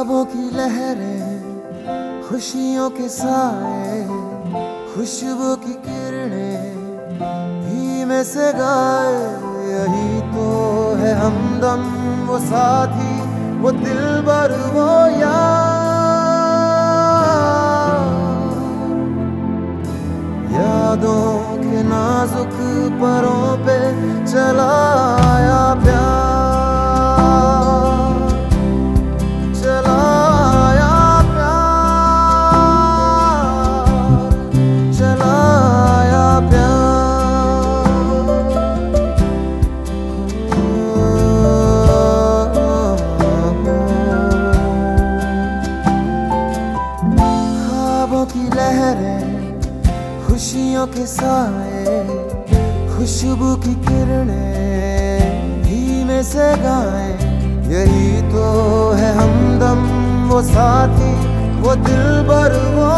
ख्वाबों की लहरें, खुशियों के साए, खुशबू की किरणें धीमे से गाए। यही तो है हमदम, वो साथी, वो दिलबर, वो यार। यादों के नाजुक परों पे चलाया प्यार, खुशियों के साए, खुशबू की किरणें धीमे से गाएं। यही तो है हमदम, वो साथी, वो दिलबर, वो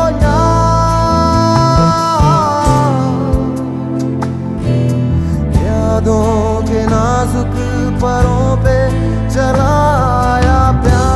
यार। यादों के नाजुक परों पे चलाया प्यार,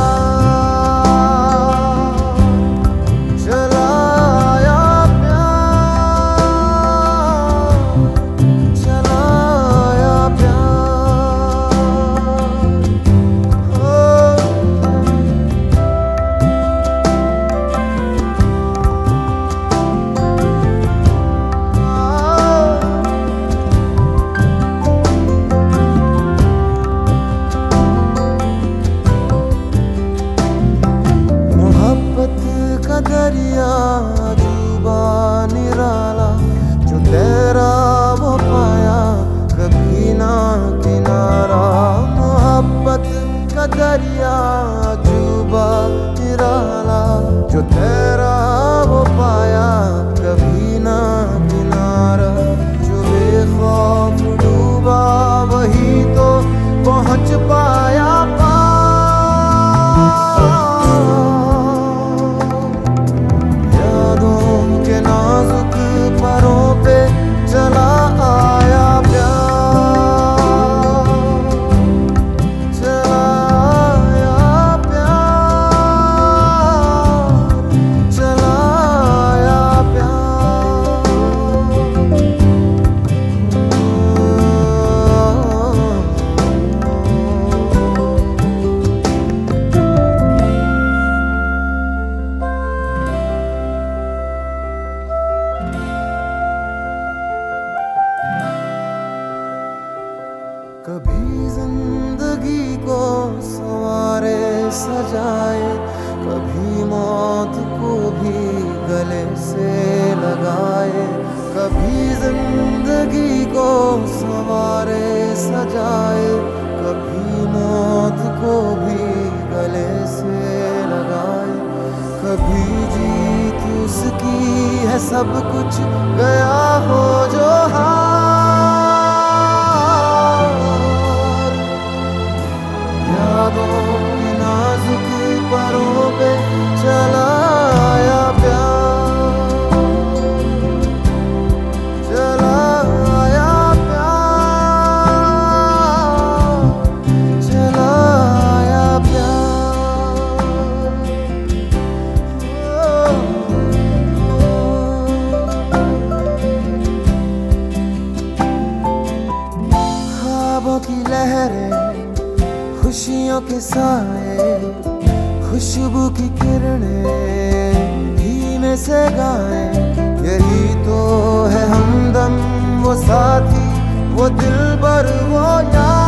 दरिया जुबा निराला, जो तेरा वो पाया कभी ना किनारा। मोहब्बत का दरिया जुबा निराला, जो तेरा वो पाया कभी ना किनारा। जो बेखौफ डूबा वही तो पहुंच पाया पार। कभी जिंदगी को सवारे सजाए, कभी मौत को भी गले से लगाए। कभी जिंदगी को सवारे सजाए, कभी मौत को भी गले से लगाए। कभी जीत उसकी है सब कुछ गया हो जो हार। यादों के नाजुक परों पे चलाया प्यार, चलाया प्यार, चलाया प्यार। ख्वाबों की लहरें, खुशियों के साए, खुशबू की किरणें धीमे से गाएं। यही तो है हमदम, वो साथी, वो दिलबर, वो यार।